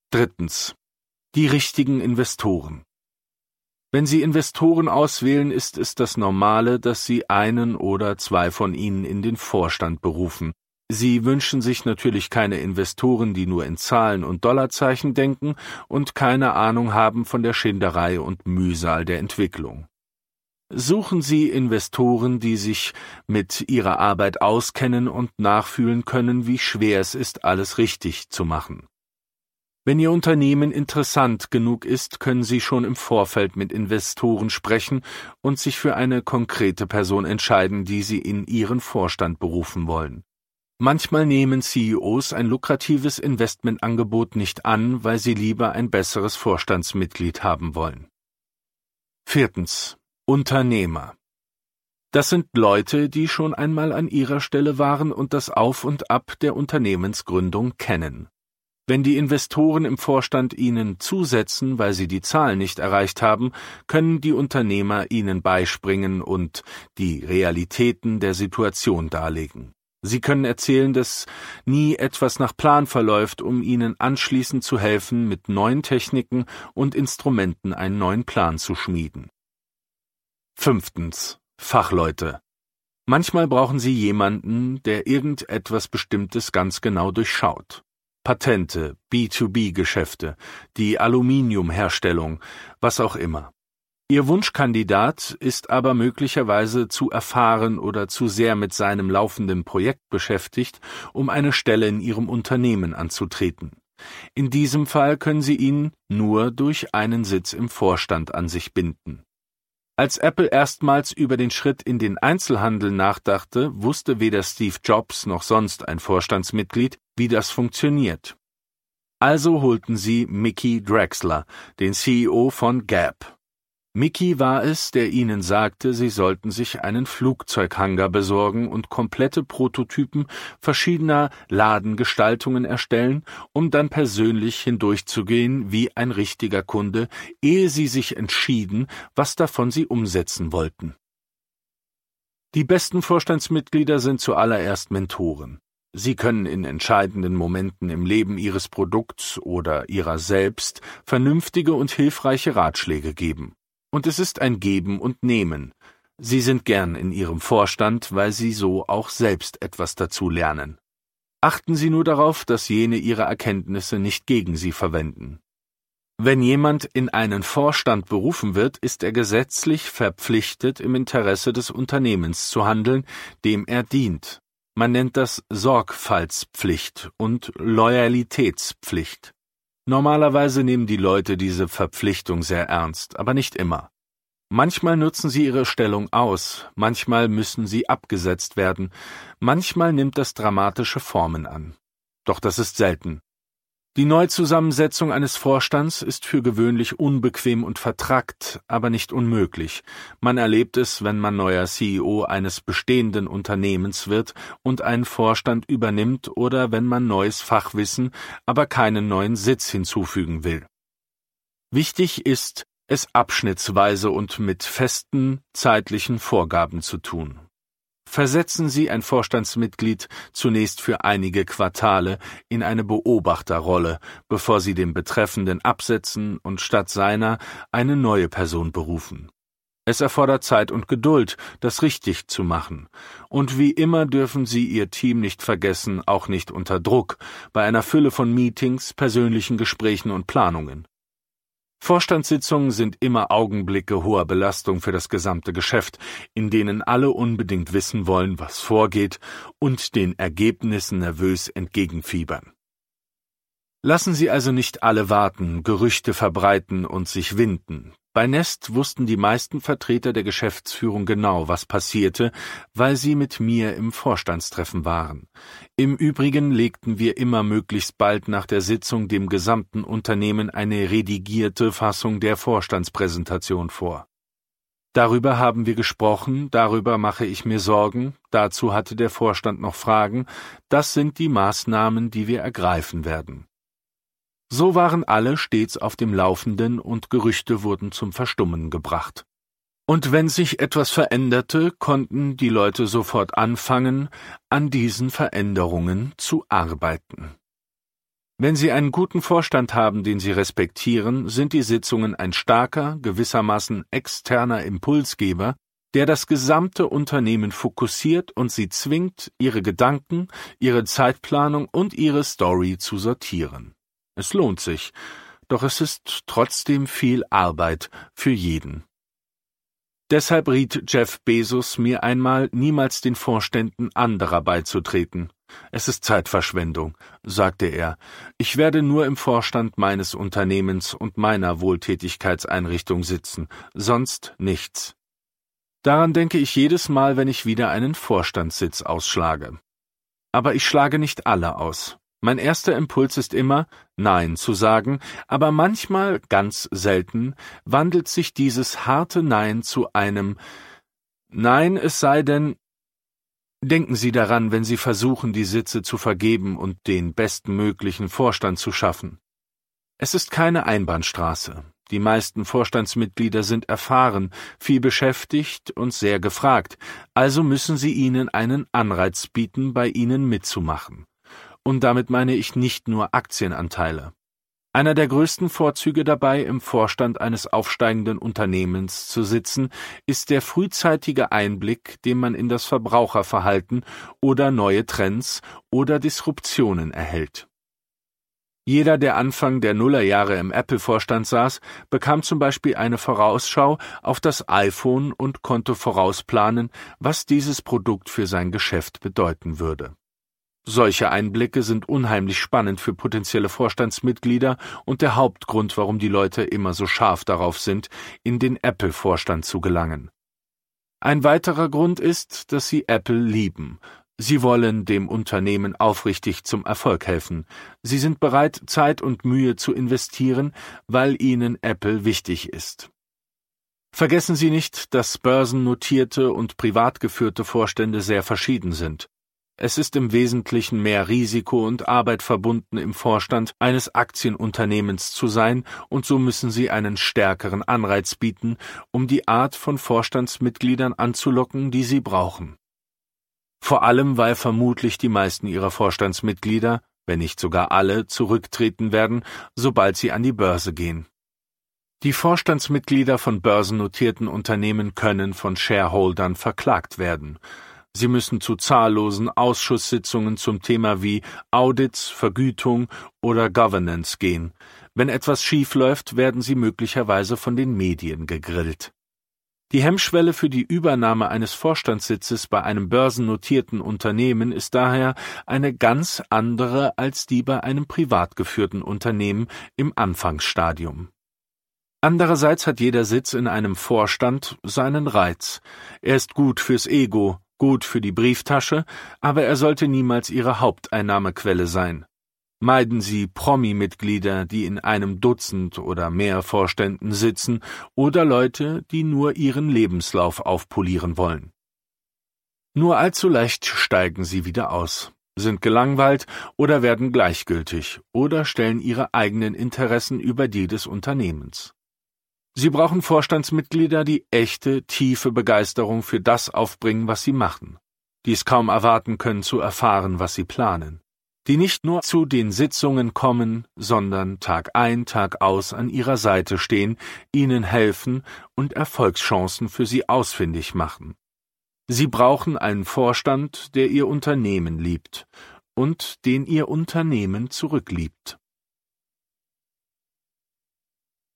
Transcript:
Drittens. Die richtigen Investoren. Wenn Sie Investoren auswählen, ist es das Normale, dass Sie einen oder zwei von ihnen in den Vorstand berufen. Sie wünschen sich natürlich keine Investoren, die nur in Zahlen und Dollarzeichen denken und keine Ahnung haben von der Schinderei und Mühsal der Entwicklung. Suchen Sie Investoren, die sich mit ihrer Arbeit auskennen und nachfühlen können, wie schwer es ist, alles richtig zu machen. Wenn Ihr Unternehmen interessant genug ist, können Sie schon im Vorfeld mit Investoren sprechen und sich für eine konkrete Person entscheiden, die Sie in Ihren Vorstand berufen wollen. Manchmal nehmen CEOs ein lukratives Investmentangebot nicht an, weil sie lieber ein besseres Vorstandsmitglied haben wollen. Viertens. Unternehmer. Das sind Leute, die schon einmal an ihrer Stelle waren und das Auf und Ab der Unternehmensgründung kennen. Wenn die Investoren im Vorstand ihnen zusetzen, weil sie die Zahlen nicht erreicht haben, können die Unternehmer ihnen beispringen und die Realitäten der Situation darlegen. Sie können erzählen, dass nie etwas nach Plan verläuft, um ihnen anschließend zu helfen, mit neuen Techniken und Instrumenten einen neuen Plan zu schmieden. Fünftens. Fachleute. Manchmal brauchen Sie jemanden, der irgendetwas Bestimmtes ganz genau durchschaut. Patente, B2B-Geschäfte, die Aluminiumherstellung, was auch immer. Ihr Wunschkandidat ist aber möglicherweise zu erfahren oder zu sehr mit seinem laufenden Projekt beschäftigt, um eine Stelle in Ihrem Unternehmen anzutreten. In diesem Fall können Sie ihn nur durch einen Sitz im Vorstand an sich binden. Als Apple erstmals über den Schritt in den Einzelhandel nachdachte, wusste weder Steve Jobs noch sonst ein Vorstandsmitglied, wie das funktioniert. Also holten sie Mickey Drexler, den CEO von Gap. Mickey war es, der ihnen sagte, sie sollten sich einen Flugzeughangar besorgen und komplette Prototypen verschiedener Ladengestaltungen erstellen, um dann persönlich hindurchzugehen wie ein richtiger Kunde, ehe sie sich entschieden, was davon sie umsetzen wollten. Die besten Vorstandsmitglieder sind zuallererst Mentoren. Sie können in entscheidenden Momenten im Leben Ihres Produkts oder Ihrer selbst vernünftige und hilfreiche Ratschläge geben. Und es ist ein Geben und Nehmen. Sie sind gern in Ihrem Vorstand, weil Sie so auch selbst etwas dazu lernen. Achten Sie nur darauf, dass jene Ihre Erkenntnisse nicht gegen Sie verwenden. Wenn jemand in einen Vorstand berufen wird, ist er gesetzlich verpflichtet, im Interesse des Unternehmens zu handeln, dem er dient. Man nennt das Sorgfaltspflicht und Loyalitätspflicht. Normalerweise nehmen die Leute diese Verpflichtung sehr ernst, aber nicht immer. Manchmal nutzen sie ihre Stellung aus, manchmal müssen sie abgesetzt werden, manchmal nimmt das dramatische Formen an. Doch das ist selten. Die Neuzusammensetzung eines Vorstands ist für gewöhnlich unbequem und vertrackt, aber nicht unmöglich. Man erlebt es, wenn man neuer CEO eines bestehenden Unternehmens wird und einen Vorstand übernimmt oder wenn man neues Fachwissen, aber keinen neuen Sitz hinzufügen will. Wichtig ist, es abschnittsweise und mit festen zeitlichen Vorgaben zu tun. Versetzen Sie ein Vorstandsmitglied zunächst für einige Quartale in eine Beobachterrolle, bevor Sie den Betreffenden absetzen und statt seiner eine neue Person berufen. Es erfordert Zeit und Geduld, das richtig zu machen. Und wie immer dürfen Sie Ihr Team nicht vergessen, auch nicht unter Druck, bei einer Fülle von Meetings, persönlichen Gesprächen und Planungen. Vorstandssitzungen sind immer Augenblicke hoher Belastung für das gesamte Geschäft, in denen alle unbedingt wissen wollen, was vorgeht und den Ergebnissen nervös entgegenfiebern. Lassen Sie also nicht alle warten, Gerüchte verbreiten und sich winden. Bei Nest wussten die meisten Vertreter der Geschäftsführung genau, was passierte, weil sie mit mir im Vorstandstreffen waren. Im Übrigen legten wir immer möglichst bald nach der Sitzung dem gesamten Unternehmen eine redigierte Fassung der Vorstandspräsentation vor. Darüber haben wir gesprochen, darüber mache ich mir Sorgen, dazu hatte der Vorstand noch Fragen, das sind die Maßnahmen, die wir ergreifen werden. So waren alle stets auf dem Laufenden und Gerüchte wurden zum Verstummen gebracht. Und wenn sich etwas veränderte, konnten die Leute sofort anfangen, an diesen Veränderungen zu arbeiten. Wenn Sie einen guten Vorstand haben, den Sie respektieren, sind die Sitzungen ein starker, gewissermaßen externer Impulsgeber, der das gesamte Unternehmen fokussiert und Sie zwingt, Ihre Gedanken, Ihre Zeitplanung und Ihre Story zu sortieren. Es lohnt sich, doch es ist trotzdem viel Arbeit für jeden. Deshalb riet Jeff Bezos mir einmal, niemals den Vorständen anderer beizutreten. Es ist Zeitverschwendung, sagte er. Ich werde nur im Vorstand meines Unternehmens und meiner Wohltätigkeitseinrichtung sitzen, sonst nichts. Daran denke ich jedes Mal, wenn ich wieder einen Vorstandssitz ausschlage. Aber ich schlage nicht alle aus. Mein erster Impuls ist immer, Nein zu sagen, aber manchmal, ganz selten, wandelt sich dieses harte Nein zu einem Nein, es sei denn. Denken Sie daran, wenn Sie versuchen, die Sitze zu vergeben und den bestmöglichen Vorstand zu schaffen. Es ist keine Einbahnstraße. Die meisten Vorstandsmitglieder sind erfahren, viel beschäftigt und sehr gefragt, also müssen Sie ihnen einen Anreiz bieten, bei Ihnen mitzumachen. Und damit meine ich nicht nur Aktienanteile. Einer der größten Vorzüge dabei, im Vorstand eines aufsteigenden Unternehmens zu sitzen, ist der frühzeitige Einblick, den man in das Verbraucherverhalten oder neue Trends oder Disruptionen erhält. Jeder, der Anfang der Nullerjahre im Apple-Vorstand saß, bekam zum Beispiel eine Vorausschau auf das iPhone und konnte vorausplanen, was dieses Produkt für sein Geschäft bedeuten würde. Solche Einblicke sind unheimlich spannend für potenzielle Vorstandsmitglieder und der Hauptgrund, warum die Leute immer so scharf darauf sind, in den Apple-Vorstand zu gelangen. Ein weiterer Grund ist, dass sie Apple lieben. Sie wollen dem Unternehmen aufrichtig zum Erfolg helfen. Sie sind bereit, Zeit und Mühe zu investieren, weil ihnen Apple wichtig ist. Vergessen Sie nicht, dass börsennotierte und privat geführte Vorstände sehr verschieden sind. Es ist im Wesentlichen mehr Risiko und Arbeit verbunden, im Vorstand eines Aktienunternehmens zu sein, und so müssen Sie einen stärkeren Anreiz bieten, um die Art von Vorstandsmitgliedern anzulocken, die Sie brauchen. Vor allem, weil vermutlich die meisten Ihrer Vorstandsmitglieder, wenn nicht sogar alle, zurücktreten werden, sobald sie an die Börse gehen. Die Vorstandsmitglieder von börsennotierten Unternehmen können von Shareholdern verklagt werden. Sie müssen zu zahllosen Ausschusssitzungen zum Thema wie Audits, Vergütung oder Governance gehen. Wenn etwas schief läuft, werden sie möglicherweise von den Medien gegrillt. Die Hemmschwelle für die Übernahme eines Vorstandssitzes bei einem börsennotierten Unternehmen ist daher eine ganz andere als die bei einem privat geführten Unternehmen im Anfangsstadium. Andererseits hat jeder Sitz in einem Vorstand seinen Reiz. Er ist gut fürs Ego, gut für die Brieftasche, aber er sollte niemals Ihre Haupteinnahmequelle sein. Meiden Sie Promi-Mitglieder, die in einem Dutzend oder mehr Vorständen sitzen, oder Leute, die nur ihren Lebenslauf aufpolieren wollen. Nur allzu leicht steigen sie wieder aus, sind gelangweilt oder werden gleichgültig oder stellen ihre eigenen Interessen über die des Unternehmens. Sie brauchen Vorstandsmitglieder, die echte, tiefe Begeisterung für das aufbringen, was sie machen, die es kaum erwarten können zu erfahren, was sie planen, die nicht nur zu den Sitzungen kommen, sondern Tag ein, Tag aus an ihrer Seite stehen, ihnen helfen und Erfolgschancen für sie ausfindig machen. Sie brauchen einen Vorstand, der ihr Unternehmen liebt und den ihr Unternehmen zurückliebt.